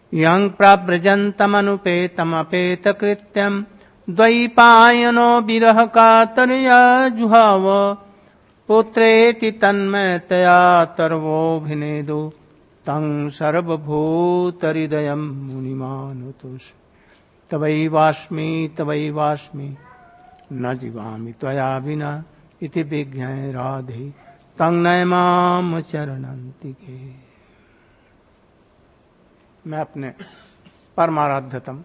यं प्रव्रजन्तमनुपेतमपेतकृत्यं द्वैपायनो विरह कातरया जुहाव पुत्रेति तन्मयतया तर्वोऽभिनेदो तं सर्वभूतहृदयं मुनिमानुतोष तवैवास्मि न जीवामि त्वया विना इति विज्ञाय राधे तं नयमाम चरणन्तिके। मैं अपने परमाराध्यतम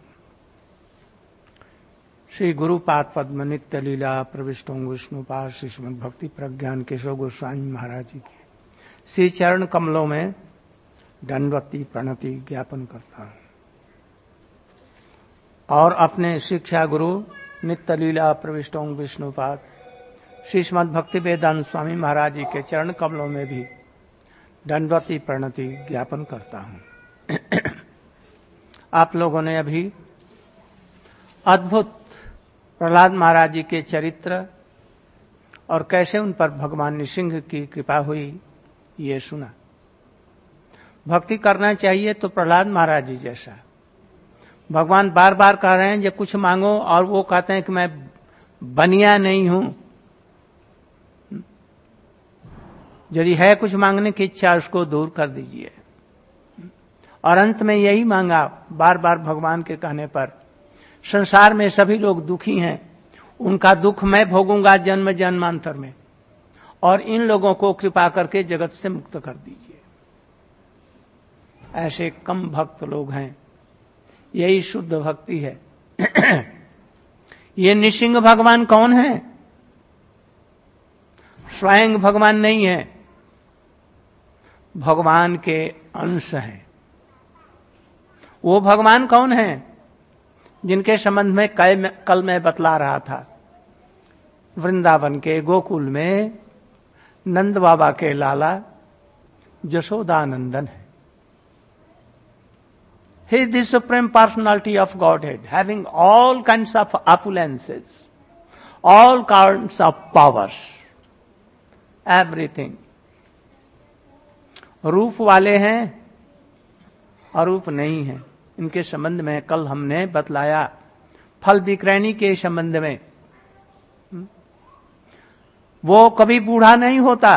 श्री गुरुपाद पद्म नित्य लीला प्रविष्टों विष्णुपाद श्री श्रीमद् भक्ति प्रज्ञान केशव गोस्वामी महाराज जी के श्री चरण कमलों में दंडवती प्रणति ज्ञापन करता हूं और अपने शिक्षा गुरु नित्य लीला प्रविष्टों विष्णुपाद श्री श्रीमद् भक्ति वेदांत स्वामी महाराज जी के चरण कमलों में भी दंडवती प्रणति ज्ञापन करता हूं। आप लोगों ने अभी अद्भुत प्रहलाद महाराज जी के चरित्र और कैसे उन पर भगवान नृसिंह की कृपा हुई ये सुना। भक्ति करना चाहिए तो प्रहलाद महाराज जी जैसा। भगवान बार बार कह रहे हैं जो कुछ मांगो और वो कहते हैं कि मैं बनिया नहीं हूं। यदि है कुछ मांगने की इच्छा उसको दूर कर दीजिए। और अंत में यही मांगा बार बार भगवान के कहने पर, संसार में सभी लोग दुखी हैं, उनका दुख मैं भोगूंगा जन्म जन्मांतर में, और इन लोगों को कृपा करके जगत से मुक्त कर दीजिए। ऐसे कम भक्त लोग हैं, यही शुद्ध भक्ति है। ये नृसिंह भगवान कौन है? स्वयं भगवान नहीं है, भगवान के अंश हैं। वो भगवान कौन है जिनके संबंध में कल मैं बतला रहा था। वृंदावन के गोकुल में नंद बाबा के लाला जशोदानंदन है। He is the supreme personality of Godhead, having all kinds of opulences, all kinds of powers, everything. रूप वाले हैं और रूप नहीं है। इनके संबंध में कल हमने बतलाया। फल विक्रयणी के संबंध में वो कभी बूढ़ा नहीं होता,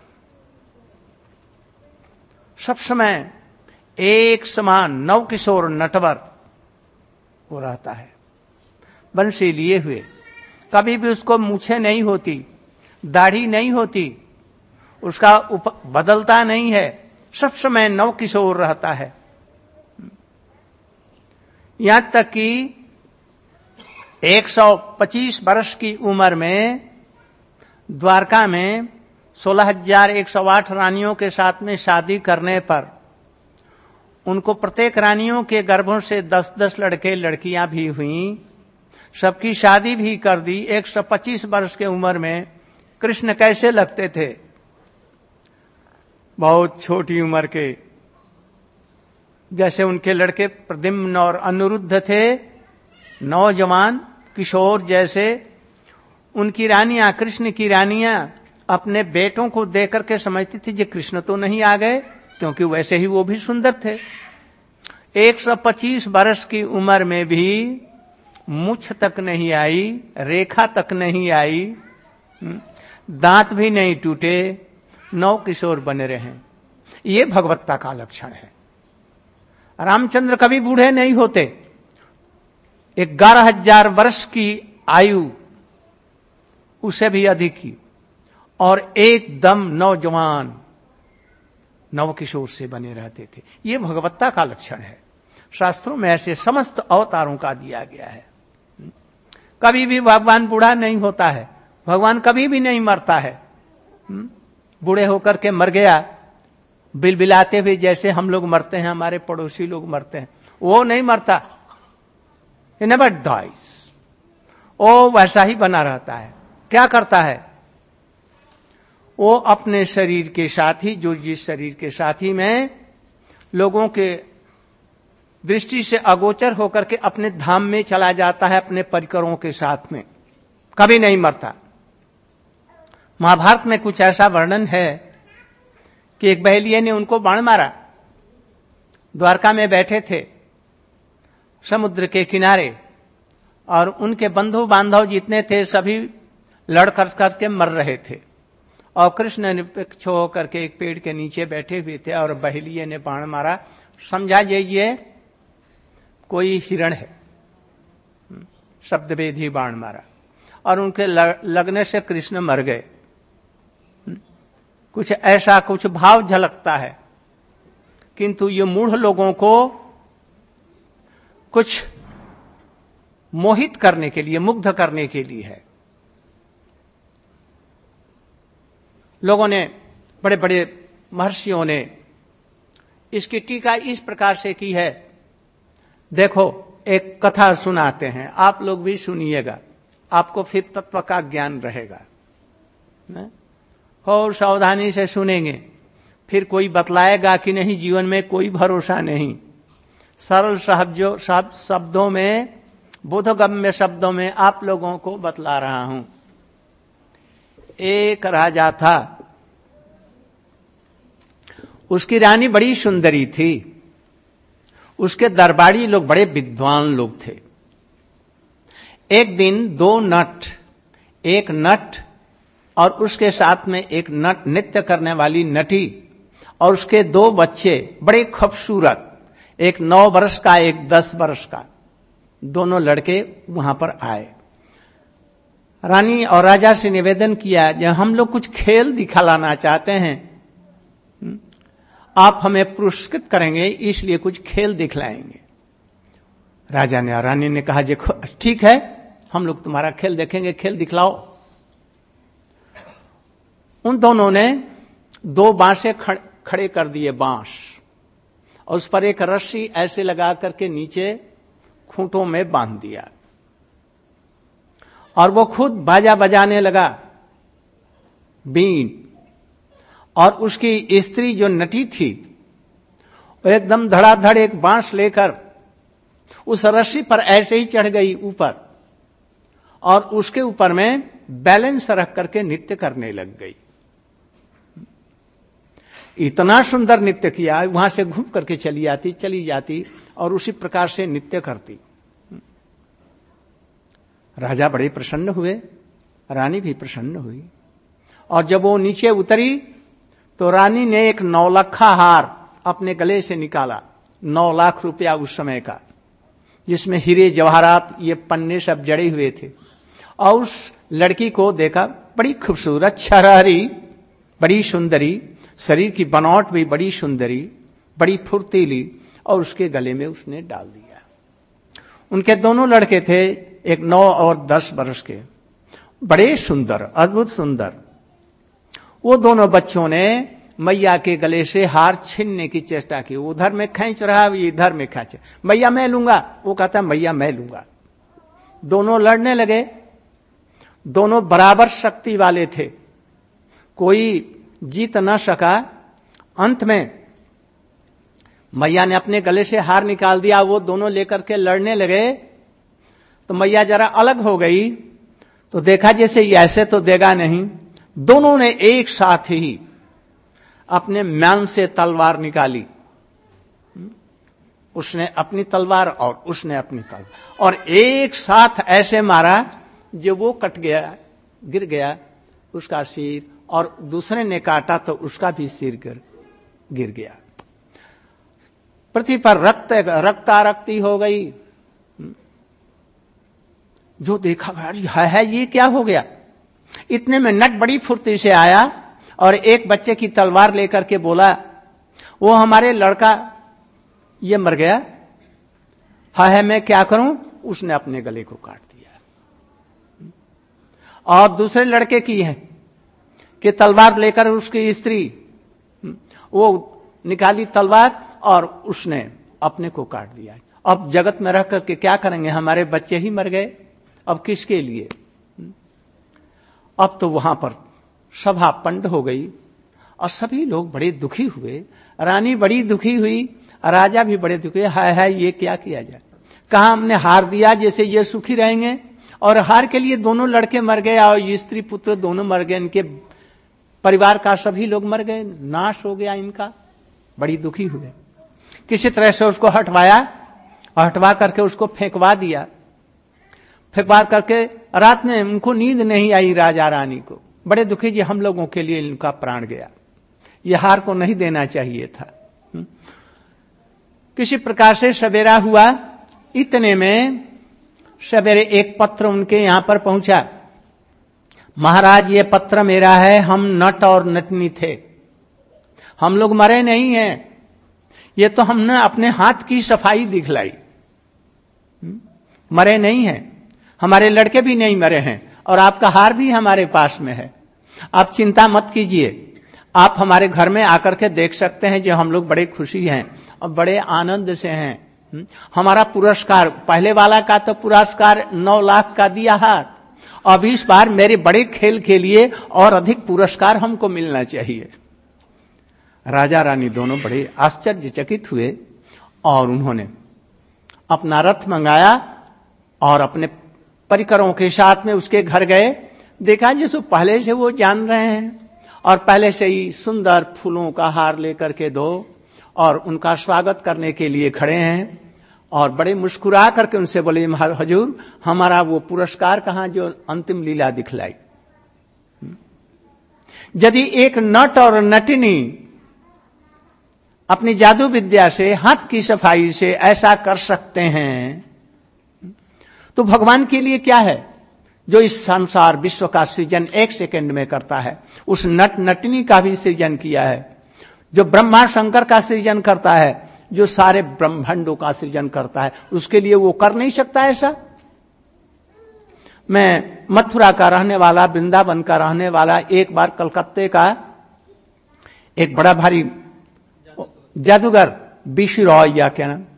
सब समय एक समान नव किशोर नटवर वो रहता है, बंसी लिए हुए। कभी भी उसको मूछें नहीं होती, दाढ़ी नहीं होती, उसका बदलता नहीं है, सब समय नव किशोर रहता है। यहां तक कि 125 वर्ष की उम्र में द्वारका में 16,108 रानियों के साथ में शादी करने पर उनको प्रत्येक रानियों के गर्भों से 10-10 लड़के लड़कियां भी हुईं, सबकी शादी भी कर दी। 125 वर्ष के उम्र में कृष्ण कैसे लगते थे? बहुत छोटी उम्र के, जैसे उनके लड़के प्रद्युम्न और अनिरुद्ध थे, नौजवान किशोर जैसे। उनकी रानियां, कृष्ण की रानियां अपने बेटों को देख करके समझती थी कि कृष्ण तो नहीं आ गए, क्योंकि वैसे ही वो भी सुंदर थे। 125 वर्ष की उम्र में भी मुछ तक नहीं आई, रेखा तक नहीं आई, दांत भी नहीं टूटे, नव किशोर बने रहे। ये भगवत्ता का लक्षण है। रामचंद्र कभी बूढ़े नहीं होते। 11,000 वर्ष की आयु, उसे भी अधिक की, और एकदम नौजवान नव किशोर से बने रहते थे। ये भगवत्ता का लक्षण है। शास्त्रों में ऐसे समस्त अवतारों का दिया गया है। कभी भी भगवान बूढ़ा नहीं होता है, भगवान कभी भी नहीं मरता है। बूढ़े होकर के मर गया बिलबिलाते हुए, जैसे हम लोग मरते हैं, हमारे पड़ोसी लोग मरते हैं, वो नहीं मरता। He never dies। वो वैसा ही बना रहता है। क्या करता है? वो अपने शरीर के साथ ही, जो जिस शरीर के साथ ही में लोगों के दृष्टि से अगोचर होकर के अपने धाम में चला जाता है, अपने परिकरों के साथ में, कभी नहीं मरता। महाभारत में कुछ ऐसा वर्णन है कि एक बहेलिये ने उनको बाण मारा, द्वारका में बैठे थे समुद्र के किनारे, और उनके बंधु बांधव जितने थे सभी लड़ करके मर रहे थे, और कृष्ण निरपेक्ष होकर के एक पेड़ के नीचे बैठे हुए थे, और बहेलिये ने बाण मारा, समझा जाइए कोई हिरण है, शब्दभेदी बाण मारा, और उनके लगने से कृष्ण मर गए। कुछ ऐसा कुछ भाव झलकता है, किंतु ये मूढ़ लोगों को कुछ मोहित करने के लिए, मुग्ध करने के लिए है। लोगों ने, बड़े बड़े महर्षियों ने इसकी टीका इस प्रकार से की है। देखो, एक कथा सुनाते हैं, आप लोग भी सुनिएगा, आपको फिर तत्व का ज्ञान रहेगा। और सावधानी से सुनेंगे, फिर कोई बतलाएगा कि नहीं, जीवन में कोई भरोसा नहीं। सरल शब्दों में, बोधगम्य शब्दों में आप लोगों को बतला रहा हूं। एक राजा था, उसकी रानी बड़ी सुंदरी थी, उसके दरबारी लोग बड़े विद्वान लोग थे। एक दिन दो नट, एक नट और उसके साथ में एक नट, नृत्य करने वाली नटी, और उसके दो बच्चे बड़े खूबसूरत, एक 9 वर्ष का, एक 10 वर्ष का, दोनों लड़के वहां पर आए। रानी और राजा से निवेदन किया, जब हम लोग कुछ खेल दिखाना चाहते हैं, आप हमें पुरस्कृत करेंगे, इसलिए कुछ खेल दिखलाएंगे। राजा ने और रानी ने कहा, देखो ठीक है, हम लोग तुम्हारा खेल देखेंगे, खेल दिखलाओ। उन दोनों ने 2 बांसे खड़े कर दिए, बांस, और उस पर एक रस्सी ऐसे लगा करके नीचे खूंटों में बांध दिया, और वो खुद बाजा बजाने लगा, बीन। और उसकी स्त्री जो नटी थी, वो एकदम धड़ाधड़ एक बांस लेकर उस रस्सी पर ऐसे ही चढ़ गई ऊपर, और उसके ऊपर में बैलेंस रख करके नृत्य करने लग गई। इतना सुंदर नृत्य किया, वहां से घूम करके चली जाती और उसी प्रकार से नृत्य करती। राजा बड़े प्रसन्न हुए, रानी भी प्रसन्न हुई, और जब वो नीचे उतरी तो रानी ने एक 9 लखा हार अपने गले से निकाला, 9 लाख रुपया उस समय का, जिसमें हीरे जवाहरात ये पन्ने सब जड़े हुए थे। और उस लड़की को देखा, बड़ी खूबसूरत, छरहरी, बड़ी सुंदरी, शरीर की बनावट भी बड़ी सुंदरी, बड़ी फुर्तीली, और उसके गले में उसने डाल दिया। उनके दोनों लड़के थे, एक 9 और 10 वर्ष के, बड़े सुंदर, अद्भुत सुंदर। वो दोनों बच्चों ने मैया के गले से हार छीनने की चेष्टा की, उधर में खींच रहा, इधर में खींच, मैया मैं लूंगा, वो कहता मैया मैं लूंगा। दोनों लड़ने लगे, दोनों बराबर शक्ति वाले थे, कोई जीत न सका। अंत में मैया ने अपने गले से हार निकाल दिया, वो दोनों लेकर के लड़ने लगे, तो मैया जरा अलग हो गई, तो देखा जैसे ऐसे तो देगा नहीं। दोनों ने एक साथ ही अपने म्यान से तलवार निकाली, उसने अपनी तलवार और उसने अपनी तलवार, और एक साथ ऐसे मारा जो वो कट गया, गिर गया उसका सिर, और दूसरे ने काटा तो उसका भी सिर गिर गया। पृथ्वी पर रक्तारक्ति हो गई। जो देखा है ये क्या हो गया। इतने में नट बड़ी फुर्ती से आया और एक बच्चे की तलवार लेकर के बोला, वो हमारे लड़का ये मर गया, है मैं क्या करूं। उसने अपने गले को काट दिया। और दूसरे लड़के की है कि तलवार लेकर उसकी स्त्री वो निकाली तलवार और उसने अपने को काट दिया। अब जगत में रह करके क्या करेंगे, हमारे बच्चे ही मर गए, अब किसके लिए। अब तो वहां पर सभा पंड हो गई और सभी लोग बड़े दुखी हुए। रानी बड़ी दुखी हुई, राजा भी बड़े दुखी, हाय ये क्या किया जाए। कहा हमने हार दिया, जैसे ये सुखी रहेंगे, और हार के लिए दोनों लड़के मर गए और ये स्त्री पुत्र दोनों मर गए, इनके परिवार का सभी लोग मर गए, नाश हो गया इनका। बड़ी दुखी हुए। किसी तरह से उसको हटवाया और हटवा करके उसको फेंकवा दिया। फेंकवा करके रात में उनको नींद नहीं आई, राजा रानी को बड़े दुखी जी, हम लोगों के लिए इनका प्राण गया, यह हार को नहीं देना चाहिए था। किसी प्रकार से सवेरा हुआ, इतने में सवेरे एक पत्र उनके यहां पर पहुंचा, महाराज ये पत्र मेरा है, हम नट और नटनी थे, हम लोग मरे नहीं हैं, ये तो हमने अपने हाथ की सफाई दिखलाई, मरे नहीं हैं, हमारे लड़के भी नहीं मरे हैं और आपका हार भी हमारे पास में है, आप चिंता मत कीजिए, आप हमारे घर में आकर के देख सकते हैं जो हम लोग बड़े खुशी हैं और बड़े आनंद से हैं। हमारा पुरस्कार, पहले वाला का तो पुरस्कार 9 लाख का दिया हार, अब इस बार मेरे बड़े खेल के लिए और अधिक पुरस्कार हमको मिलना चाहिए। राजा रानी दोनों बड़े आश्चर्यचकित हुए और उन्होंने अपना रथ मंगाया और अपने परिकरों के साथ में उसके घर गए। देखा जिसको पहले से वो जान रहे हैं और पहले से ही सुंदर फूलों का हार लेकर के दो और उनका स्वागत करने के लिए खड़े हैं और बड़े मुस्कुरा करके उनसे बोले, हजूर हमारा वो पुरस्कार कहां जो अंतिम लीला दिखलाई। यदि एक नट और नटनी अपनी जादू विद्या से, हाथ की सफाई से ऐसा कर सकते हैं तो भगवान के लिए क्या है जो इस संसार विश्व का सृजन 1 सेकंड में करता है। उस नट नटनी का भी सृजन किया है, जो ब्रह्मा शंकर का सृजन करता है, जो सारे ब्रह्मांडों का सृजन करता है, उसके लिए वो कर नहीं सकता ऐसा। मैं मथुरा का रहने वाला, वृंदावन का रहने वाला, एक बार कलकत्ते का एक बड़ा भारी जादूगर बीसी रॉय, या क्या नाम,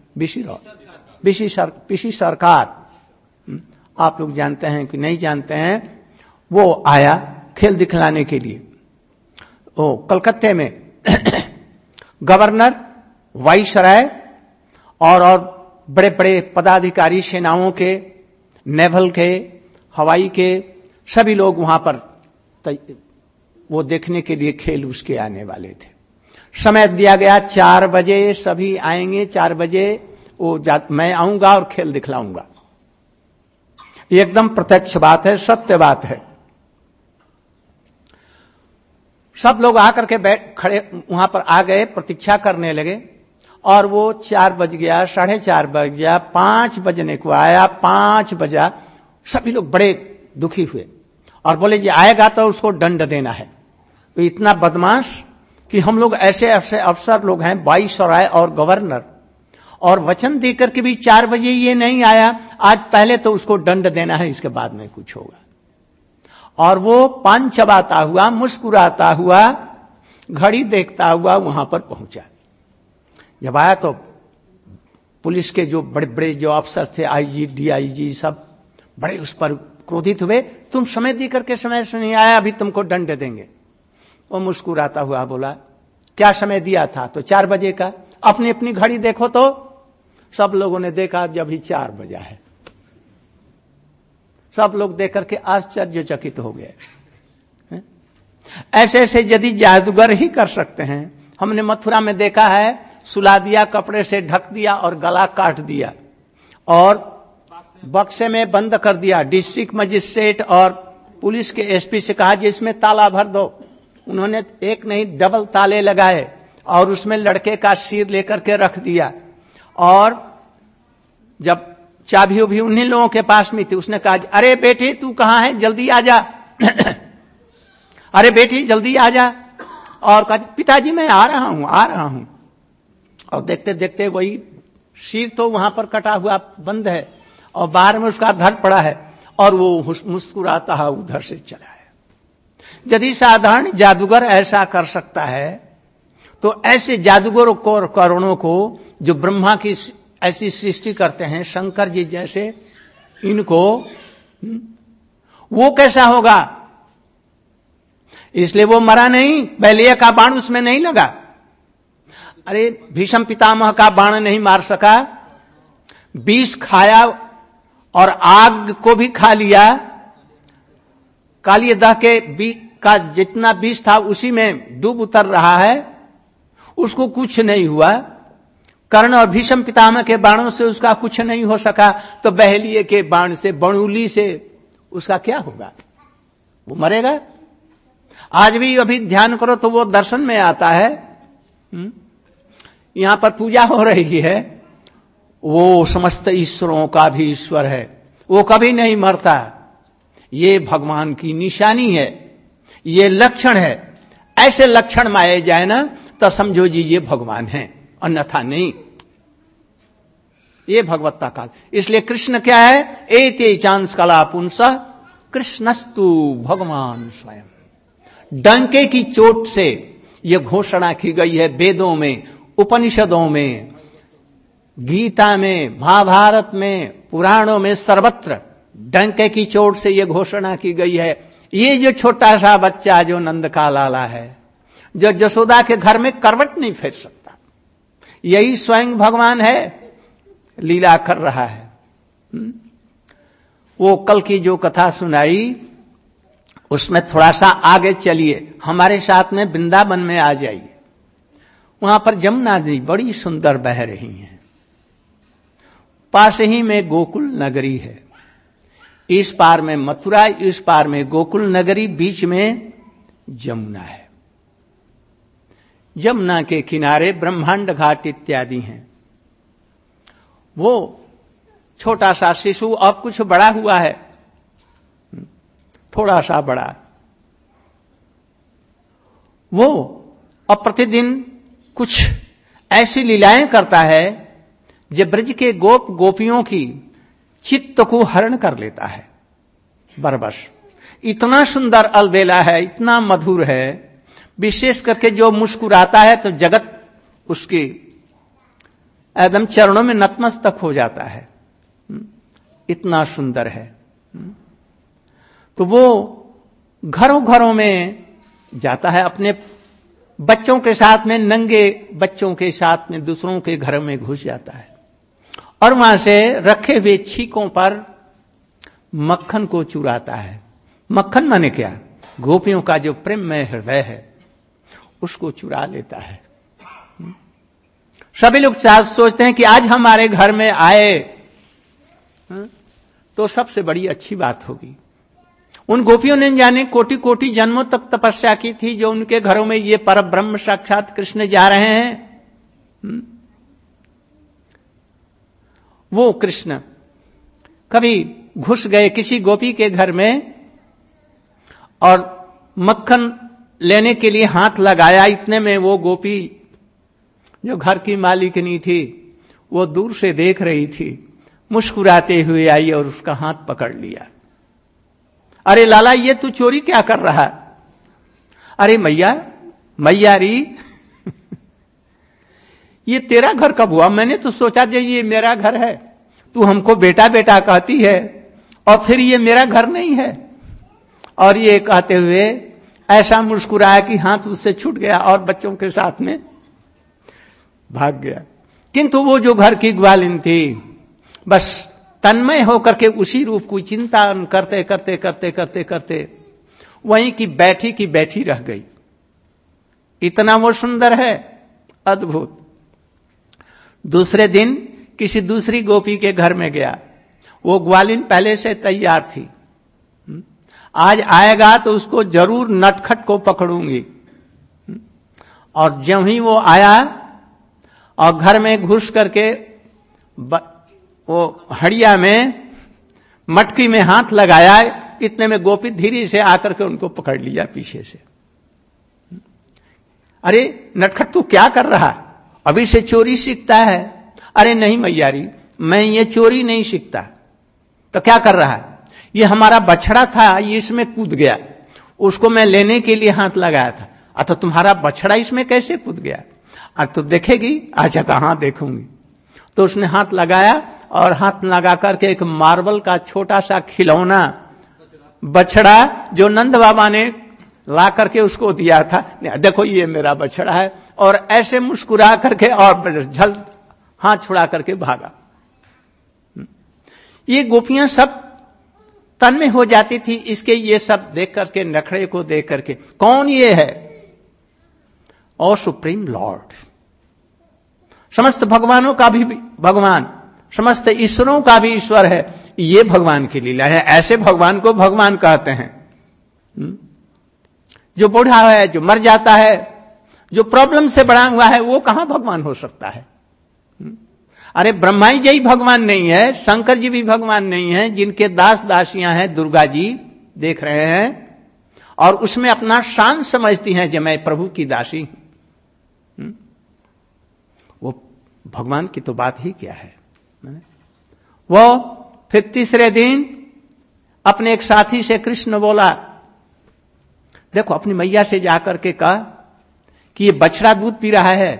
बीसी सरकार, आप लोग जानते हैं कि नहीं जानते हैं, वो आया खेल दिखलाने के लिए। वो कलकत्ते में गवर्नर, वाइसराय और बड़े बड़े पदाधिकारी सेनाओं के, नेवल के, हवाई के, सभी लोग वहां पर वो देखने के लिए खेल उसके आने वाले थे। समय दिया गया 4 बजे सभी आएंगे, 4 बजे मैं आऊंगा और खेल दिखलाऊंगा। ये एकदम प्रत्यक्ष बात है, सत्य बात है। सब लोग आकर के खड़े वहां पर आ गए, प्रतीक्षा करने लगे और वो 4 बज गया, 4:30 बज गया, 5 बजने को आया, 5 बजा। सभी लोग बड़े दुखी हुए और बोले जी आएगा तो उसको दंड देना है। तो इतना बदमाश कि हम लोग ऐसे अफसर लोग हैं, वाइसराय और गवर्नर, और वचन देकर के भी 4 बजे ये नहीं आया, आज पहले तो उसको दंड देना है, इसके बाद में कुछ होगा। और वो पान चबाता हुआ, मुस्कुराता हुआ, घड़ी देखता हुआ वहां पर पहुंचा। जब आया तो पुलिस के जो बड़े बड़े जो अफसर थे, आईजी, डीआईजी, सब बड़े उस पर क्रोधित हुए, तुम समय दे करके समय से नहीं आया, अभी तुमको दंड देंगे। वो मुस्कुराता हुआ बोला, क्या समय दिया था? तो 4 बजे का। अपनी अपनी घड़ी देखो तो सब लोगों ने देखा, जब ही 4 बजा है। सब लोग देख करके आश्चर्यचकित हो गए। ऐसे ऐसे यदि जादूगर ही कर सकते हैं। हमने मथुरा में देखा है, सुला दिया, कपड़े से ढक दिया और गला काट दिया और बक्से में बंद कर दिया। डिस्ट्रिक्ट मजिस्ट्रेट और पुलिस के एसपी से कहा, जिसमें ताला भर दो। उन्होंने एक नहीं डबल ताले लगाए और उसमें लड़के का सिर लेकर के रख दिया। और जब चाबी भी उन्हीं लोगों के पास में थी, उसने कहा, अरे बेटी तू कहां है, जल्दी आ जा। अरे बेटी जल्दी आ जा। और कहा, पिताजी मैं आ रहा हूं। और देखते देखते वही सिर तो वहां पर कटा हुआ बंद है और बाहर में उसका धड़ पड़ा है और वो मुस्कुराता है उधर से चला है। यदि साधारण जादूगर ऐसा कर सकता है तो ऐसे जादूगरों को, करोड़ों को, जो ब्रह्मा की ऐसी सृष्टि करते हैं, शंकर जी जैसे, इनको वो कैसा होगा? इसलिए वो मरा नहीं, बैलिया का बाण उसमें नहीं लगा। अरे भीष्म पितामह का बाण नहीं मार सका, विष खाया और आग को भी खा लिया। कालियदह के का जितना विष था उसी में डूब उतर रहा है, उसको कुछ नहीं हुआ। कर्ण और भीष्म पितामह के बाणों से उसका कुछ नहीं हो सका, तो बहेलिये के बाण से, बणुली से उसका क्या होगा? वो मरेगा। आज भी अभी ध्यान करो तो वो दर्शन में आता है। यहां पर पूजा हो रही है, वो समस्त ईश्वरों का भी ईश्वर है, वो कभी नहीं मरता। ये भगवान की निशानी है, ये लक्षण है। ऐसे लक्षण माये जाए ना तो समझो जी ये भगवान है, अन्यथा नहीं। ये भगवत्ता काल। इसलिए कृष्ण क्या है? एते चांस कला पुंसः कृष्णस्तु भगवान स्वयं। डंके की चोट से यह घोषणा की गई है वेदों में, उपनिषदों में, गीता में, महाभारत में, पुराणों में, सर्वत्र डंके की चोट से यह घोषणा की गई है। ये जो छोटा सा बच्चा जो नंद का लाला है, जो यशोदा के घर में करवट नहीं फेर सकता, यही स्वयं भगवान है, लीला कर रहा है। वो कल की जो कथा सुनाई उसमें थोड़ा सा आगे चलिए, हमारे साथ में वृंदावन में आ जाइए। वहां पर जमुना नदी बड़ी सुंदर बह रही है, पास ही में गोकुल नगरी है। इस पार में मथुरा, इस पार में गोकुल नगरी, बीच में जमुना है। जमुना के किनारे ब्रह्मांड घाट इत्यादि हैं। वो छोटा सा शिशु अब कुछ बड़ा हुआ है, थोड़ा सा बड़ा, वो अब प्रतिदिन कुछ ऐसी लीलाएं करता है जो ब्रज के गोप गोपियों की चित्त को हरण कर लेता है बरबस। इतना सुंदर अलबेला है, इतना मधुर है, विशेष करके जो मुस्कुराता है तो जगत उसके एकदम चरणों में नतमस्तक हो जाता है, इतना सुंदर है। तो वो घरों घरों में जाता है, अपने बच्चों के साथ में, नंगे बच्चों के साथ में दूसरों के घर में घुस जाता है और वहां से रखे हुए छीकों पर मक्खन को चुराता है। मक्खन माने क्या? गोपियों का जो प्रेम में हृदय है उसको चुरा लेता है। सभी लोग सोचते हैं कि आज हमारे घर में आए तो सबसे बड़ी अच्छी बात होगी। उन गोपियों ने जाने कोटि कोटि जन्मों तक तपस्या की थी, जो उनके घरों में ये परब्रह्म साक्षात कृष्ण जा रहे हैं। वो कृष्ण कभी घुस गए किसी गोपी के घर में और मक्खन लेने के लिए हाथ लगाया, इतने में वो गोपी जो घर की मालिकनी थी वो दूर से देख रही थी, मुस्कुराते हुए आई और उसका हाथ पकड़ लिया। अरे लाला, ये तू चोरी क्या कर रहा है? अरे मैया, मैयारी ये तेरा घर कब हुआ? मैंने तो सोचा जे ये मेरा घर है, तू हमको बेटा बेटा कहती है और फिर ये मेरा घर नहीं है। और ये कहते हुए ऐसा मुस्कुराया कि हाथ उससे छूट गया और बच्चों के साथ में भाग गया। किंतु वो जो घर की ग्वालिन थी बस तन्मय होकर के उसी रूप को चिंतन करते करते करते करते करते वहीं की बैठी रह गई। इतना वो सुंदर है, अद्भुत। दूसरे दिन किसी दूसरी गोपी के घर में गया, वो ग्वालिन पहले से तैयार थी, आज आएगा तो उसको जरूर नटखट को पकड़ूंगी। और ज्यों ही वो आया और घर में घुस करके वो हड़िया में मटकी में हाथ लगाया, इतने में गोपी धीरे से आकर के उनको पकड़ लिया पीछे से। अरे नटखट तू क्या कर रहा? अभी से चोरी सीखता है? अरे नहीं मैयारी, मैं ये चोरी नहीं सीखता। तो क्या कर रहा है? ये हमारा बछड़ा था, ये इसमें कूद गया, उसको मैं लेने के लिए हाथ लगाया था। अतः तुम्हारा बछड़ा इसमें कैसे कूद गया? अब तो देखेगी? अच्छा कहां देखूंगी। तो उसने हाथ लगाया और हाथ लगा करके एक मार्बल का छोटा सा खिलौना बछड़ा जो नंद बाबा ने ला करके उसको दिया था, देखो ये मेरा बछड़ा है, और ऐसे मुस्कुरा करके और झल हाथ छुड़ा करके भागा। ये गोपियां सब तन में हो जाती थी इसके ये सब देख करके, नखड़े को देख करके। कौन ये है? और सुप्रीम लॉर्ड, समस्त भगवानों का भी भगवान, समस्त ईश्वरों का भी ईश्वर है। ये भगवान की लीला है। ऐसे भगवान को भगवान कहते हैं। जो बूढ़ा है, जो मर जाता है, जो प्रॉब्लम से बड़ा हुआ है, वो कहां भगवान हो सकता है? अरे ब्रह्मा जी भगवान नहीं है, शंकर जी भी भगवान नहीं है। जिनके दास दासियां हैं, दुर्गा जी देख रहे हैं, और उसमें अपना शान समझती हैं जो मैं प्रभु की दासी हूं, वो भगवान की तो बात ही क्या है। वो फिर तीसरे दिन अपने एक साथी से कृष्ण बोला, देखो अपनी मैया से जाकर के कहा कि ये बछड़ा दूध पी रहा है,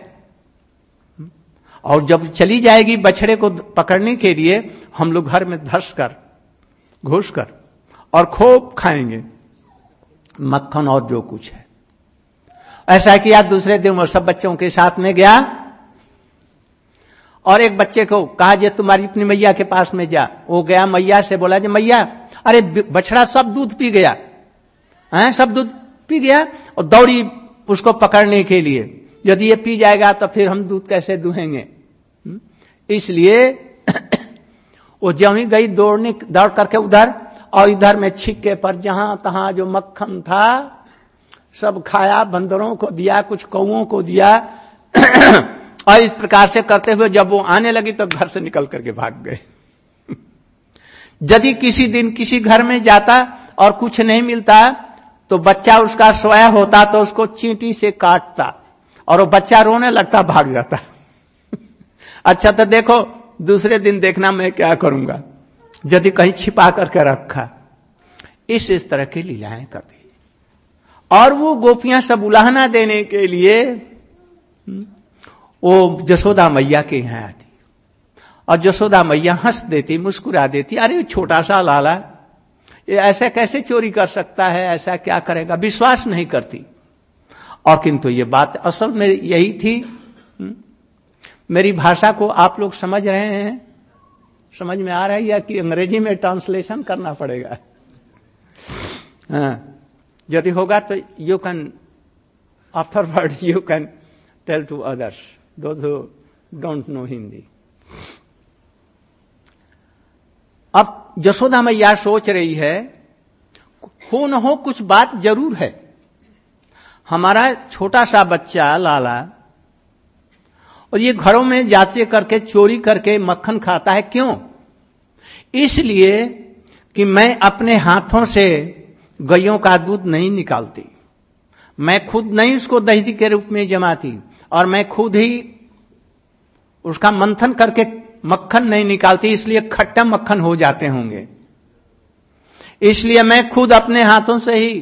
और जब चली जाएगी बछड़े को पकड़ने के लिए, हम लोग घर में धस कर घुस कर और खूब खाएंगे मक्खन और जो कुछ है। ऐसा किया। दूसरे दिन वो सब बच्चों के साथ में गया और एक बच्चे को कहा, जे तुम्हारी अपनी मैया के पास में जा। वो गया, मैया से बोला, जे मैया, अरे बछड़ा सब दूध पी गया है, सब दूध पी गया, और दौड़ी उसको पकड़ने के लिए। यदि ये पी जाएगा तो फिर हम दूध कैसे दुहेंगे? इसलिए वो जब ही गई दौड़ करके उधर, और इधर में छिक्के पर जहां तहां जो मक्खन था सब खाया, बंदरों को दिया, कुछ कौओं को दिया। और इस प्रकार से करते हुए जब वो आने लगी तो घर से निकल करके भाग गए। यदि किसी दिन किसी घर में जाता और कुछ नहीं मिलता तो बच्चा उसका सोया होता तो उसको चींटी से काटता और वो बच्चा रोने लगता, भाग जाता। अच्छा तो देखो दूसरे दिन देखना मैं क्या करूंगा, यदि कहीं छिपा करके रखा। इस तरह की लीलाएं करती। और वो गोपियां सब उलाहना देने के लिए वो जसोदा मैया के यहां आती, और जसोदा मैया हंस देती, मुस्कुरा देती, अरे छोटा सा लाला ये ऐसा कैसे चोरी कर सकता है, ऐसा क्या करेगा, विश्वास नहीं करती। और किंतु ये बात असल में यही थी। मेरी भाषा को आप लोग समझ रहे हैं, समझ में आ रहा है, या कि अंग्रेजी में ट्रांसलेशन करना पड़ेगा? यदि होगा तो you can afterward you can tell to others, those who don't know Hindi. अब जसोदा मैया सोच रही है, हो न हो कुछ बात जरूर है। हमारा छोटा सा बच्चा लाला, और ये घरों में जांचे करके चोरी करके मक्खन खाता है, क्यों? इसलिए कि मैं अपने हाथों से गैयों का दूध नहीं निकालती, मैं खुद नहीं उसको दही के रूप में जमाती, और मैं खुद ही उसका मंथन करके मक्खन नहीं निकालती, इसलिए खट्टा मक्खन हो जाते होंगे। इसलिए मैं खुद अपने हाथों से ही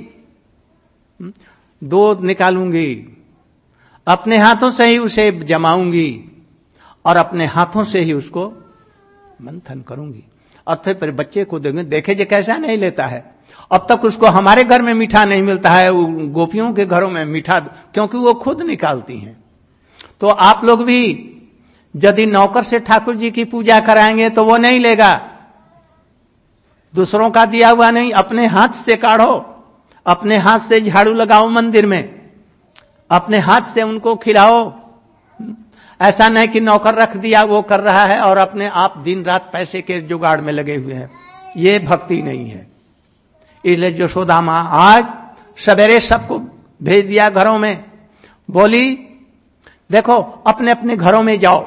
दूध निकालूंगी, अपने हाथों से ही उसे जमाऊंगी, और अपने हाथों से ही उसको मंथन करूंगी, और फिर बच्चे को देंगे। देखे जे कैसा नहीं लेता है। अब तक उसको हमारे घर में मीठा नहीं मिलता है, गोपियों के घरों में मीठा, क्योंकि वो खुद निकालती हैं। तो आप लोग भी यदि नौकर से ठाकुर जी की पूजा कराएंगे तो वो नहीं लेगा, दूसरों का दिया हुआ नहीं, अपने हाथ से काढ़ो, अपने हाथ से झाड़ू लगाओ मंदिर में, अपने हाथ से उनको खिलाओ। ऐसा नहीं कि नौकर रख दिया वो कर रहा है और अपने आप दिन रात पैसे के जुगाड़ में लगे हुए हैं, ये भक्ति नहीं है। इसलिए यशोदा मां आज सवेरे सबको भेज दिया घरों में, बोली देखो अपने अपने घरों में जाओ।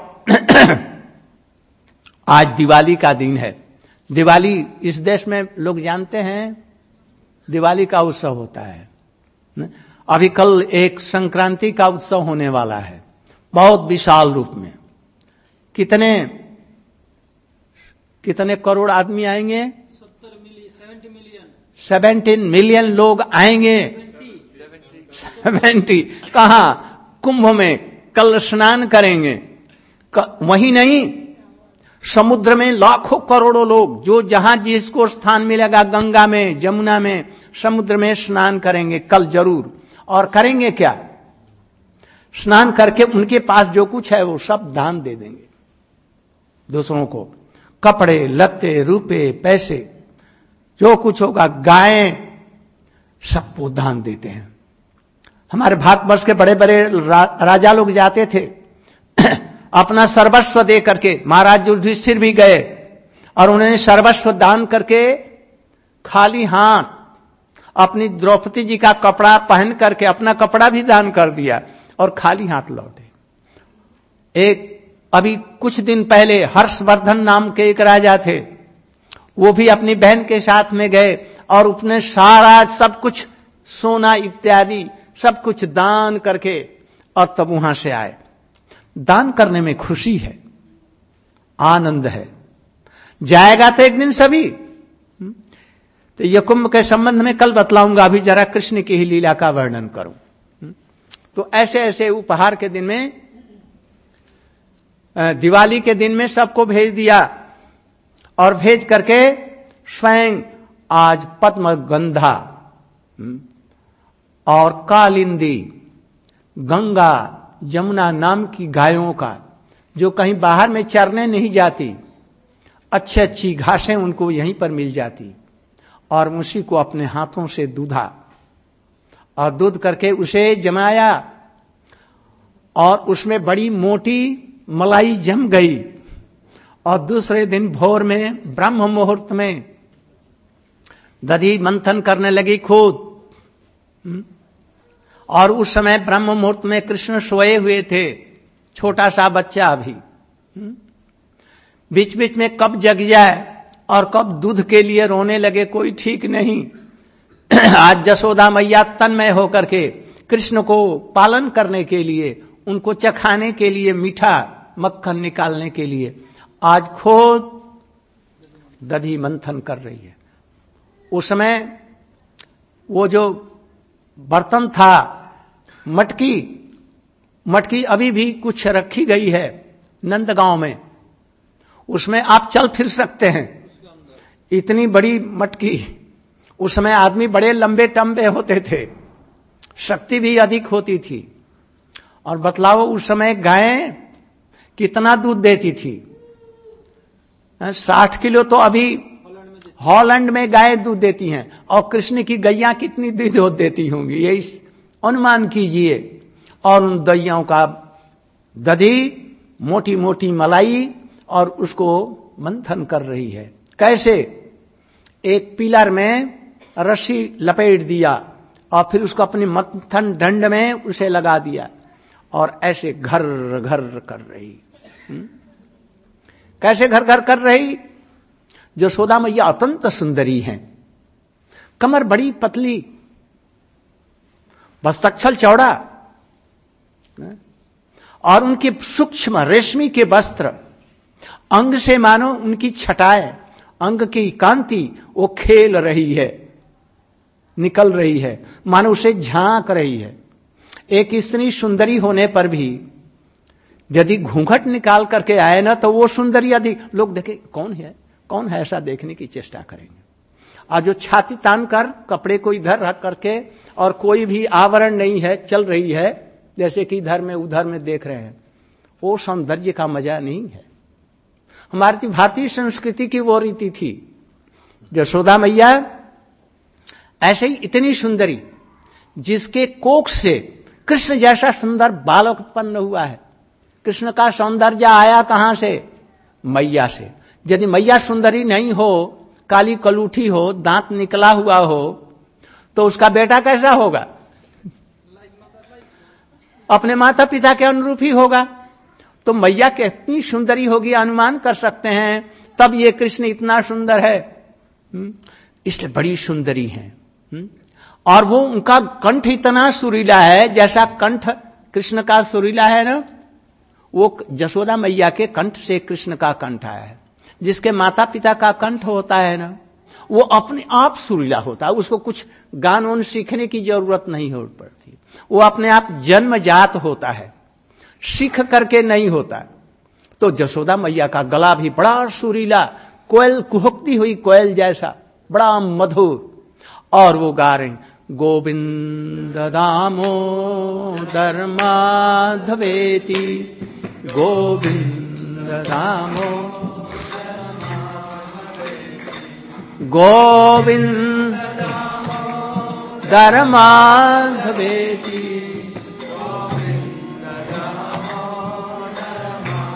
आज दिवाली का दिन है। दिवाली इस देश में लोग जानते हैं, दिवाली का उत्सव होता है। अभी कल एक संक्रांति का उत्सव होने वाला है, बहुत विशाल रूप में। कितने करोड़ आदमी आएंगे? 17 मिलियन लोग आएंगे। 70 कहां? कुंभ में कल स्नान करेंगे। वही नहीं, समुद्र में लाखों करोड़ों लोग, जो जहां जिसको स्थान मिलेगा, गंगा में, जमुना में, समुद्र में स्नान करेंगे कल जरूर। और करेंगे क्या? स्नान करके उनके पास जो कुछ है वो सब दान दे देंगे दूसरों को। कपड़े लत्ते, रुपए, पैसे, जो कुछ होगा, गायें, सबको दान देते हैं। हमारे भारतवर्ष के बड़े बड़े राजा लोग जाते थे अपना सर्वस्व दे करके, महाराज युधिष्ठिर भी गए और उन्होंने सर्वस्व दान करके खाली हाथ अपनी द्रौपदी जी का कपड़ा पहन करके अपना कपड़ा भी दान कर दिया और खाली हाथ लौटे। एक अभी कुछ दिन पहले हर्षवर्धन नाम के एक राजा थे, वो भी अपनी बहन के साथ में गए और उसने सारा सब कुछ सोना इत्यादि सब कुछ दान करके और तब वहां से आए। दान करने में खुशी है, आनंद है, जाएगा तो एक दिन सभी। तो यह कुंभ के संबंध में कल बतलाऊंगा, अभी जरा कृष्ण की ही लीला का वर्णन करूं। तो ऐसे ऐसे उपहार के दिन में, दिवाली के दिन में सबको भेज दिया और भेज करके स्वयं आज पद्मगंधा और कालिंदी, गंगा, जमुना नाम की गायों का, जो कहीं बाहर में चरने नहीं जाती, अच्छी अच्छी घासें उनको यहीं पर मिल जाती, और उसी को अपने हाथों से दूधा और दूध करके उसे जमाया और उसमें बड़ी मोटी मलाई जम गई और दूसरे दिन भोर में ब्रह्म मुहूर्त में दधी मंथन करने लगी खुद। और उस समय ब्रह्म मुहूर्त में कृष्ण सोए हुए थे, छोटा सा बच्चा अभी। बीच बीच में कब जग जाए और कब दूध के लिए रोने लगे कोई ठीक नहीं। आज जसोदा मैया तन्मय होकर के कृष्ण को पालन करने के लिए, उनको चखाने के लिए, मीठा मक्खन निकालने के लिए आज खुद दधी मंथन कर रही है। उस समय वो जो बर्तन था, मटकी अभी भी कुछ रखी गई है नंदगांव में, उसमें आप चल फिर सकते हैं, इतनी बड़ी मटकी। उस समय आदमी बड़े लंबे टम्बे होते थे, शक्ति भी अधिक होती थी। और बतलाओ उस समय गायें कितना दूध देती थी? 60 किलो तो अभी हॉलैंड में गायें दूध देती हैं, और कृष्ण की गैया कितनी दूध देती होंगी, ये अनुमान कीजिए। और उन दैयाओं का दधी, मोटी मोटी मलाई, और उसको मंथन कर रही है। कैसे? एक पिलर में रस्सी लपेट दिया और फिर उसको अपनी मंथन दंड में उसे लगा दिया और ऐसे घर घर कर रही। कैसे घर घर कर रही? जसोदा मैया अत्यंत सुंदरी हैं, कमर बड़ी पतली, बस्तक्षल चौड़ा, और उनके सूक्ष्म रेशमी के वस्त्र, अंग से मानो उनकी छटाएं, अंग की कांति वो खेल रही है, निकल रही है, मानो उसे झांक रही है। एक स्त्री सुंदरी होने पर भी यदि घूंघट निकाल करके आए ना, तो वो सुंदरी यदि लोग देखे कौन है ऐसा देखने की चेष्टा करेंगे। आज जो छाती तान कर कपड़े को इधर रख करके और कोई भी आवरण नहीं है, चल रही है जैसे कि इधर में उधर में देख रहे हैं, वो सौंदर्य का मजा नहीं है। हमारी भारतीय संस्कृति की वो रीति थी। यशोदा मैया ऐसे ही इतनी सुंदरी, जिसके कोख से कृष्ण जैसा सुंदर बालक उत्पन्न हुआ है। कृष्ण का सौंदर्य आया कहां से? मैया से। यदि मैया सुंदरी नहीं हो, काली कलूठी हो, दांत निकला हुआ हो, तो उसका बेटा कैसा होगा? अपने माता पिता के अनुरूप ही होगा। तो मैया कितनी सुंदरी होगी अनुमान कर सकते हैं, तब ये कृष्ण इतना सुंदर है, इसलिए बड़ी सुंदरी है। और वो उनका कंठ इतना सुरीला है, जैसा कंठ कृष्ण का सुरीला है ना, वो जसोदा मैया के कंठ से कृष्ण का कंठ आया है। जिसके माता पिता का कंठ होता है ना, वो अपने आप सुरीला होता है, उसको कुछ गान वान सीखने की जरूरत नहीं हो पड़ती, वो अपने आप जन्मजात होता है, सीख करके नहीं होता। तो जसोदा मैया का गला भी बड़ा सुरीला, कोयल कुहकती हुई कोयल जैसा, बड़ा मधुर। और वो गा रहे गोविंद दामोदर माधवेति, गोविंद दामोदर माधवेति।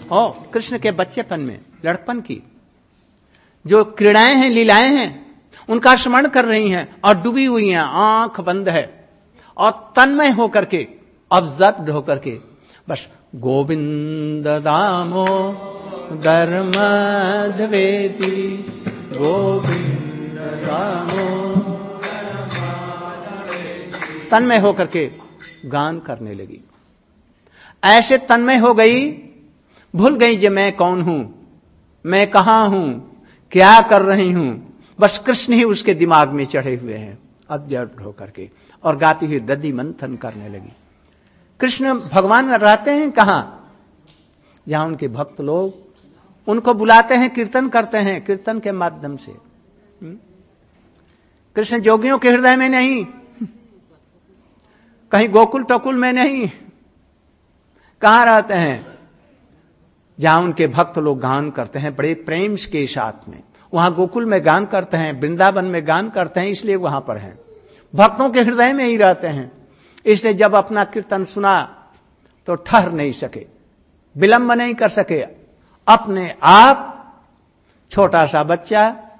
और कृष्ण के बच्चेपन में, लड़पन की जो क्रीड़ाएं हैं, लीलाएं हैं, उनका स्मरण कर रही हैं और डूबी हुई हैं, आंख बंद है और तन्मय होकर के, ऑब्जर्व्ड होकर के, बस गोविंद दामोदर मध्वेति, गोविंद दामोदर, तन्मय होकर के गान करने लगी। ऐसे तन्मय हो गई, भूल गई कि मैं कौन हूं, मैं कहां हूं, क्या कर रही हूं। बस कृष्ण ही उसके दिमाग में चढ़े हुए हैं, ऑब्जर्व होकर के, और गाती हुई दधि मंथन करने लगी। कृष्ण भगवान रहते हैं कहां? जहां उनके भक्त लोग उनको बुलाते हैं, कीर्तन करते हैं, कीर्तन के माध्यम से। कृष्ण जोगियों के हृदय में नहीं, कहीं गोकुल टकुल में नहीं, कहां रहते हैं? जहां उनके भक्त लोग गान करते हैं बड़े प्रेम के साथ में। वहां गोकुल में गान करते हैं, वृंदावन में गान करते हैं, इसलिए वहां पर हैं, भक्तों के हृदय में ही रहते हैं। इसलिए जब अपना कीर्तन सुना तो ठहर नहीं सके, विलंब नहीं कर सके। अपने आप छोटा सा बच्चा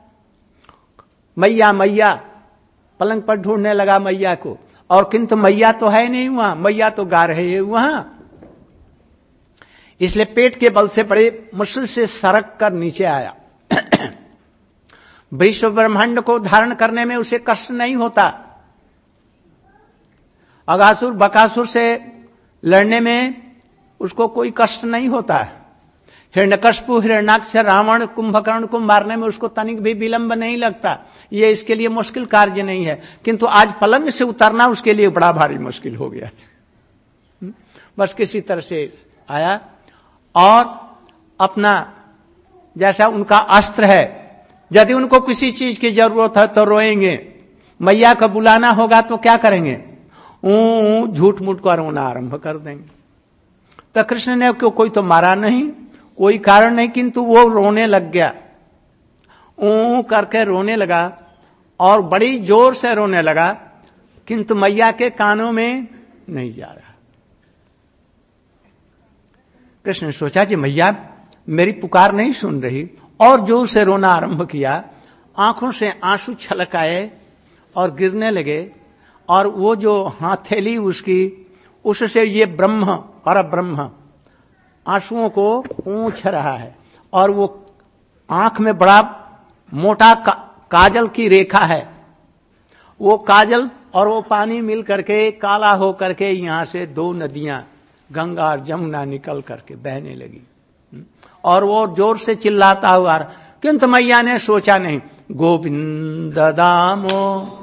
मैया मैया पलंग पर ढूंढने लगा मैया को, और किंतु मैया तो है नहीं वहां, मैया तो गा रहे हैं वहां। इसलिए पेट के बल से बड़े मुश्किल से सरक कर नीचे आया। विश्व ब्रह्मांड को धारण करने में उसे कष्ट नहीं होता। अगासुर बकासुर से लड़ने में उसको कोई कष्ट नहीं होता। हिरण्यकश्यप, हिरण्याक्ष, रावण, कुंभकर्ण को मारने में उसको तनिक भी विलंब नहीं लगता। ये इसके लिए मुश्किल कार्य नहीं है, किंतु आज पलंग से उतरना उसके लिए बड़ा भारी मुश्किल हो गया। बस किसी तरह से आया और अपना जैसा उनका अस्त्र है, यदि उनको किसी चीज की जरूरत है तो रोएंगे, मैया को बुलाना होगा तो क्या करेंगे? झूठ मूठ कर रोना आरंभ कर देंगे। तो कृष्ण ने कोई तो मारा नहीं, कोई कारण नहीं, किंतु वो रोने लग गया, करके रोने लगा और बड़ी जोर से रोने लगा, किंतु मैया के कानों में नहीं जा रहा। कृष्ण ने सोचा कि मैया मेरी पुकार नहीं सुन रही, और जोर से रोना आरंभ किया। आंखों से आंसू छलक आए और गिरने लगे, और वो जो हथेली उसकी, उससे ये ब्रह्म, पर ब्रह्म आंसुओं को पोंछ रहा है, और वो आंख में बड़ा मोटा काजल की रेखा है। वो काजल और वो पानी मिल करके काला हो करके यहां से दो नदियां, गंगा और जमुना, निकल करके बहने लगी, और वो जोर से चिल्लाता हुआ। किंतु मैया ने सोचा नहीं, गोविंद दामो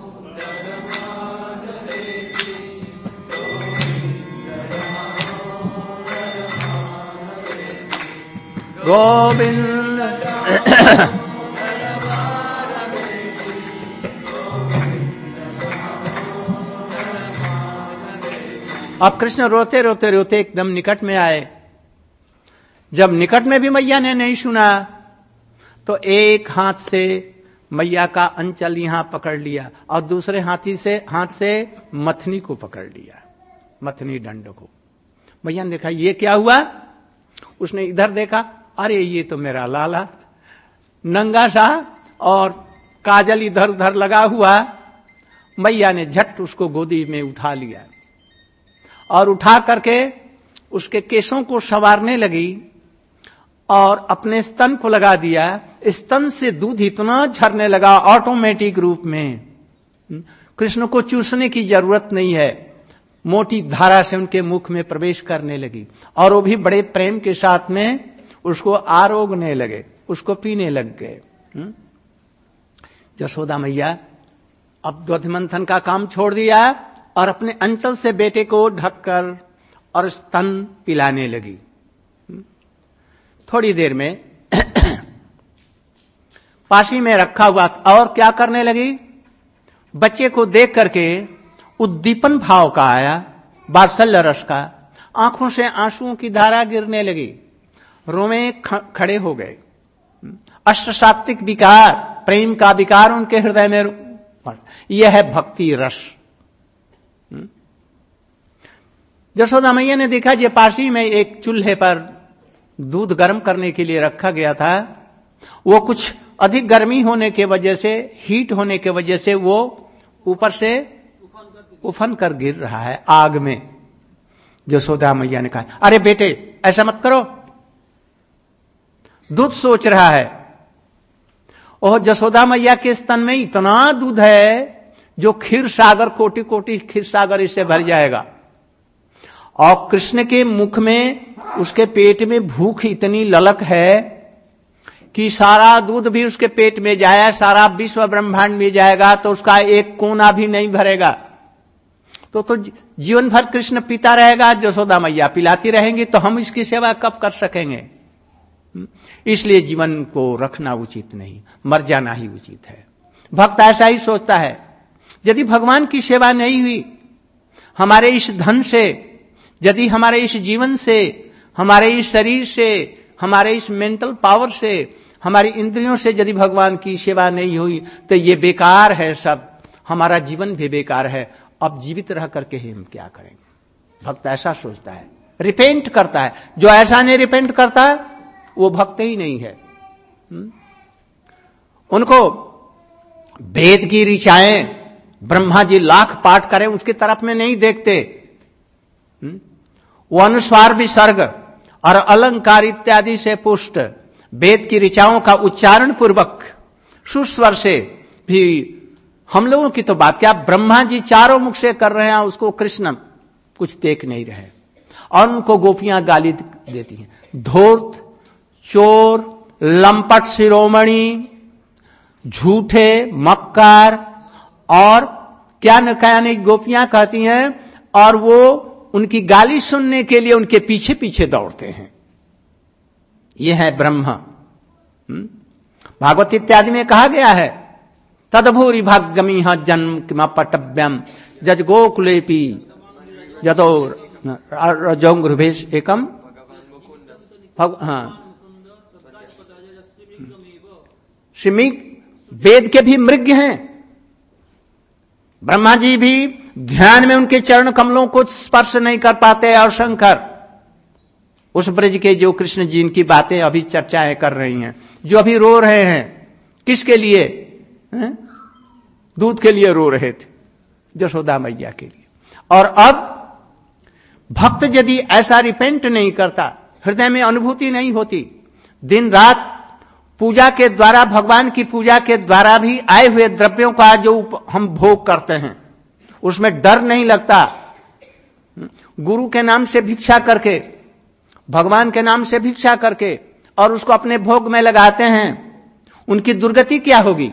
गोविंद। अब कृष्ण रोते रोते रोते एकदम निकट में आए। जब निकट में भी मैया ने नहीं सुना तो एक हाथ से मैया का अंचल यहां पकड़ लिया और दूसरे हाथ से मथनी को पकड़ लिया, मथनी दंड को। मैया ने देखा ये क्या हुआ। उसने इधर देखा, अरे ये तो मेरा लाला, नंगा सा और काजल इधर उधर लगा हुआ। मैया ने झट उसको गोदी में उठा लिया और उठा करके उसके केशों को संवारने लगी और अपने स्तन को लगा दिया। स्तन से दूध इतना झरने लगा ऑटोमेटिक रूप में, कृष्ण को चूसने की जरूरत नहीं है, मोटी धारा से उनके मुख में प्रवेश करने लगी, और वो भी बड़े प्रेम के साथ में उसको आरोगने लगे, उसको पीने लग गए। यशोदा मैया अब दधि मंथन का काम छोड़ दिया और अपने अंचल से बेटे को ढककर और स्तन पिलाने लगी। थोड़ी देर में पासी में रखा हुआ और क्या करने लगी, बच्चे को देख करके उद्दीपन भाव का आया, वात्सल्य रस का। आंखों से आंसुओं की धारा गिरने लगी, रोमे खड़े हो गए। अष्टसात्विक विकार, प्रेम का विकार उनके हृदय में, यह है भक्ति रस। यशोदा मैया ने देखा जे पासी में एक चूल्हे पर दूध गर्म करने के लिए रखा गया था, वो कुछ अधिक गर्मी होने के वजह से, हीट होने के वजह से वो ऊपर से उफन कर गिर रहा है आग में। यशोदा मैया ने कहा, अरे बेटे ऐसा मत करो। दूध सोच रहा है, ओह यशोदा मैया के स्तन में इतना दूध है जो क्षीर सागर, कोटि कोटि क्षीर सागर इससे भर जाएगा। और कृष्ण के मुख में, उसके पेट में भूख इतनी ललक है कि सारा दूध भी उसके पेट में जाए, सारा विश्व ब्रह्मांड में जाएगा तो उसका एक कोना भी नहीं भरेगा। तो जीवन भर कृष्ण पीता रहेगा, यशोदा मैया पिलाती रहेंगी, तो हम इसकी सेवा कब कर सकेंगे? इसलिए जीवन को रखना उचित नहीं, मर जाना ही उचित है। भक्त ऐसा ही सोचता है। यदि भगवान की सेवा नहीं हुई, हमारे इस धन से, यदि हमारे इस जीवन से, हमारे इस शरीर से, हमारे इस मेंटल पावर से, हमारी इंद्रियों से यदि भगवान की सेवा नहीं हुई तो ये बेकार है, सब हमारा जीवन भी बेकार है। अब जीवित रह करके ही हम क्या करेंगे? भक्त ऐसा सोचता है, रिपेंट करता है। जो ऐसा नहीं रिपेंट करता वो भक्त ही नहीं है। उनको वेद की ऋचाएं ब्रह्मा जी लाख पाठ करें उसकी तरफ में नहीं देखते। वो अनुस्वार विसर्ग और अलंकार इत्यादि से पुष्ट वेद की ऋचाओं का उच्चारण पूर्वक सुस्वर से भी हम लोगों की तो बात क्या, ब्रह्मा जी चारों मुख से कर रहे हैं, उसको कृष्ण कुछ देख नहीं रहे। और उनको गोपियां गाली देती हैं, धूर्त, चोर, लंपट शिरोमणि, झूठे, मक्कार, और क्या न क्या नहीं गोपियां कहती हैं। और वो उनकी गाली सुनने के लिए उनके पीछे पीछे दौड़ते हैं। ये है ब्रह्मा। भागवत इत्यादि में कहा गया है, तदभूरि भाग्यमिह जन्म किमपटव्यम जज गोकुलेपि यतो रजोंगृभेश एकम। वेद के भी मृग हैं, ब्रह्मा जी भी ध्यान में उनके चरण कमलों को स्पर्श नहीं कर पाते। और शंकर उस ब्रज के जो कृष्ण जी इनकी बातें अभी चर्चाएं कर रही हैं, जो अभी रो रहे हैं, किसके लिए? दूध के लिए रो रहे थे, यशोदा मैया के लिए। और अब भक्त यदि ऐसा रिपेंट नहीं करता, हृदय में अनुभूति नहीं होती, दिन रात पूजा के द्वारा, भगवान की पूजा के द्वारा भी आए हुए द्रव्यों का जो हम भोग करते हैं उसमें डर नहीं लगता। गुरु के नाम से भिक्षा करके, भगवान के नाम से भिक्षा करके और उसको अपने भोग में लगाते हैं, उनकी दुर्गति क्या होगी?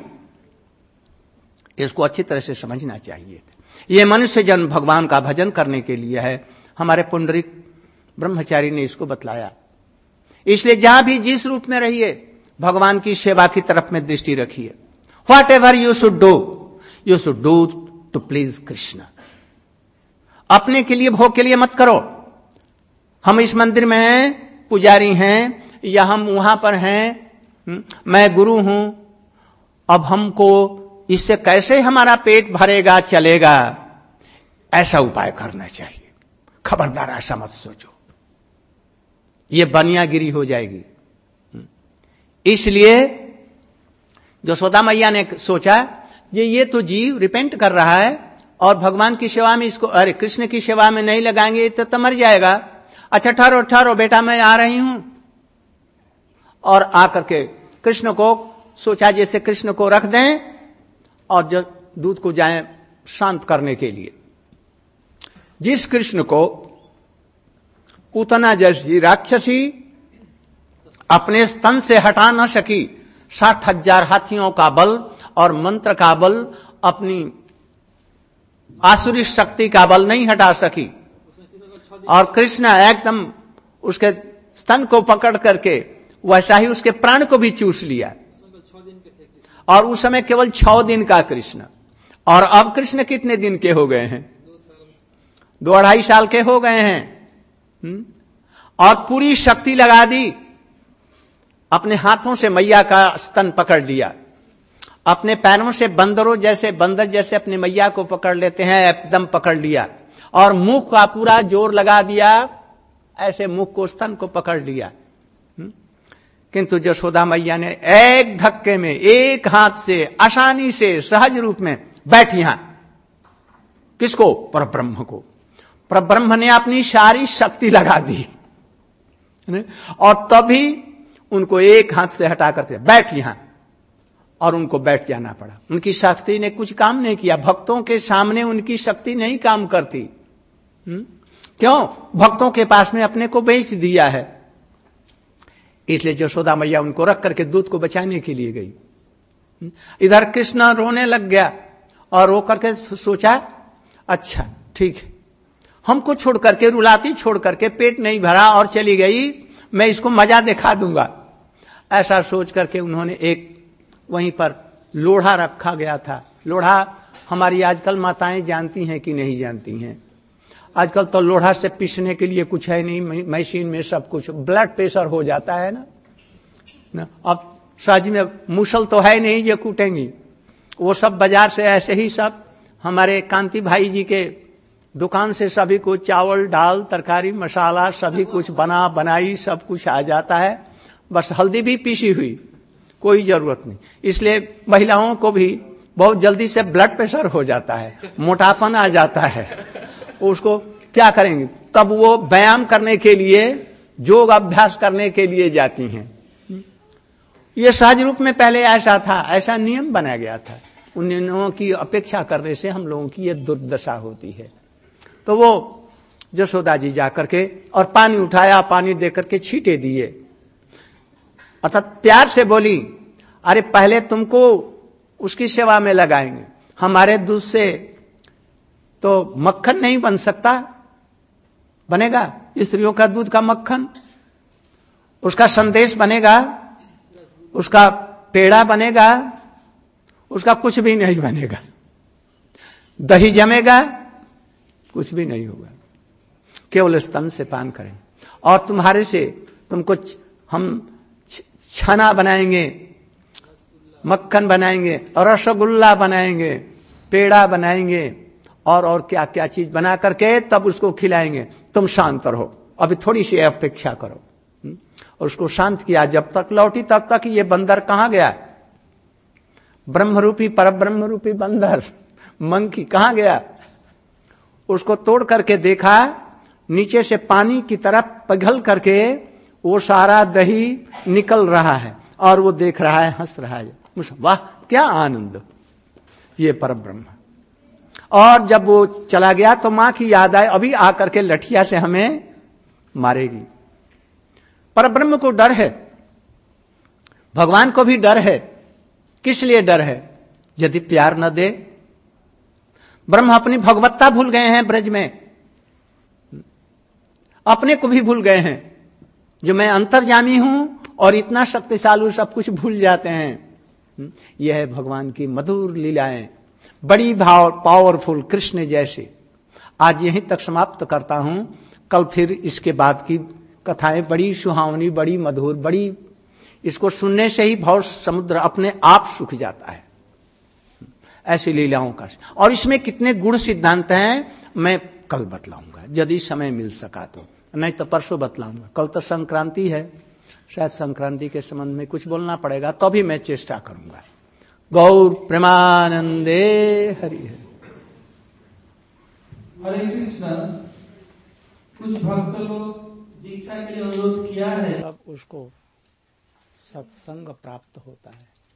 इसको अच्छी तरह से समझना चाहिए। यह मनुष्य जन्म भगवान का भजन करने के लिए है। हमारे पुंडरीक ब्रह्मचारी ने इसको बतलाया। इसलिए जहां भी जिस रूप में रहिए, भगवान की सेवा की तरफ में दृष्टि रखिए। Whatever you should do to please Krishna. अपने के लिए, भोग के लिए मत करो। हम इस मंदिर में हैं, पुजारी हैं, या हम वहां पर हैं, मैं गुरु हूं, अब हमको इससे कैसे हमारा पेट भरेगा, चलेगा, ऐसा उपाय करना चाहिए। खबरदार ऐसा मत सोचो, ये बनियागिरी हो जाएगी। इसलिए यशोदा मैया ने सोचा ये तो जीव रिपेंट कर रहा है और भगवान की सेवा में इसको, अरे कृष्ण की सेवा में नहीं लगाएंगे तो मर जाएगा। अच्छा ठहरो ठहरो बेटा, मैं आ रही हूं। और आकर के कृष्ण को सोचा जैसे कृष्ण को रख दें और जो दूध को जाएं शांत करने के लिए। जिस कृष्ण को पूतना जैसी राक्षसी अपने स्तन से हटा न सकी, 60,000 हाथियों का बल और मंत्र का बल, अपनी आसुरी शक्ति का बल नहीं हटा सकी। और कृष्ण एकदम उसके स्तन को पकड़ करके वैसा ही उसके प्राण को भी चूस लिया। और उस समय केवल 6 दिन का कृष्ण, और अब कृष्ण कितने दिन के हो गए हैं? 2-2.5 साल के हो गए हैं। और पूरी शक्ति लगा दी, अपने हाथों से मैया का स्तन पकड़ लिया, अपने पैरों से बंदरों जैसे, बंदर जैसे अपने मैया को पकड़ लेते हैं, एकदम पकड़ लिया। और मुख का पूरा जोर लगा दिया, ऐसे मुख को, स्तन को पकड़ लिया। किंतु यशोदा मैया ने एक धक्के में, एक हाथ से, आसानी से, सहज रूप में बैठ यहां। किसको? परब्रह्म को। परब्रह्म ने अपनी सारी शक्ति लगा दी और तभी उनको एक हाथ से हटा करके बैठ यहां, और उनको बैठ जाना पड़ा। उनकी शक्ति ने कुछ काम नहीं किया। भक्तों के सामने उनकी शक्ति नहीं काम करती। क्यों? भक्तों के पास में अपने को बेच दिया है। इसलिए यशोदा मैया उनको रख करके दूध को बचाने के लिए गई। इधर कृष्ण रोने लग गया और रो करके सोचा, अच्छा ठीक है, हमको छोड़ करके, रुलाती छोड़ करके, पेट नहीं भरा और चली गई, मैं इसको मजा दिखा दूंगा। ऐसा सोच करके उन्होंने एक वहीं पर लोढ़ा रखा गया था। लोढ़ा हमारी आजकल माताएं जानती हैं कि नहीं जानती हैं? आजकल तो लोढ़ा से पीसने के लिए कुछ है नहीं, मशीन में सब कुछ। ब्लड प्रेशर हो जाता है ना। अब साजी में मुसल तो है नहीं जो कूटेंगी, वो सब बाजार से ऐसे ही सब हमारे कांति भाई जी के दुकान से सभी कुछ, चावल दाल तरकारी मसाला सभी कुछ बना बनाई सब कुछ आ जाता है। बस हल्दी भी पीसी हुई, कोई जरूरत नहीं। इसलिए महिलाओं को भी बहुत जल्दी से ब्लड प्रेशर हो जाता है, मोटापन आ जाता है। उसको क्या करेंगे? तब वो व्यायाम करने के लिए, योग अभ्यास करने के लिए जाती हैं। ये सहज रूप में पहले ऐसा था, ऐसा नियम बना गया था। उन नियमों की अपेक्षा करने से हम लोगों की ये दुर्दशा होती है। तो वो यशोदा जी जाकर के और पानी उठाया, पानी देकर के छींटे दिए, अर्थात प्यार से बोली, अरे पहले तुमको उसकी सेवा में लगाएंगे, हमारे दूध से तो मक्खन नहीं बन सकता। बनेगा स्त्रियों का दूध का मक्खन, उसका संदेश बनेगा, उसका पेड़ा बनेगा, उसका कुछ भी नहीं बनेगा। दही जमेगा, कुछ भी नहीं होगा। केवल स्तन से पान करें और तुम्हारे से तुमको हम छना बनाएंगे, मक्खन बनाएंगे, रसगुल्ला बनाएंगे, पेड़ा बनाएंगे और क्या क्या चीज बना करके तब उसको खिलाएंगे। तुम शांत रहो, अभी थोड़ी सी अपेक्षा करो। और उसको शांत किया। जब तक लौटी तब तक ये बंदर कहां गया? ब्रह्मरूपी परब्रह्म रूपी बंदर मंकी कहां गया? उसको तोड़ करके देखा, नीचे से पानी की तरफ पिघल करके वो सारा दही निकल रहा है और वो देख रहा है, हंस रहा है। वाह क्या आनंद, ये परब्रह्म। और जब वो चला गया तो मां की याद आए, अभी आकर के लठिया से हमें मारेगी। परब्रह्म को डर है, भगवान को भी डर है। किस लिए डर है? यदि प्यार न दे। ब्रह्म अपनी भगवत्ता भूल गए हैं ब्रज में, अपने को भी भूल गए हैं, जो मैं अंतर्यामी हूं और इतना शक्तिशाली, सब कुछ भूल जाते हैं। यह है भगवान की मधुर लीलाएं, बड़ी पावरफुल, कृष्ण जैसे। आज यहीं तक समाप्त करता हूं। कल फिर इसके बाद की कथाएं बड़ी सुहावनी, बड़ी मधुर, बड़ी, इसको सुनने से ही भाव समुद्र अपने आप सूख जाता है। ऐसी लीलाओं का, और इसमें कितने गुण सिद्धांत हैं मैं कल बतलाऊंगा, यदि समय मिल सका तो, नहीं तो परसों बतलाऊंगा। कल तो संक्रांति है, शायद संक्रांति के संबंध में कुछ बोलना पड़ेगा, तो भी मैं चेष्टा करूंगा। गौर प्रेमानंदे हरि हरि। हरे कृष्ण। कुछ भक्त लोग दीक्षा के लिए अनुरोध किया है, अब उसको सत्संग प्राप्त होता है।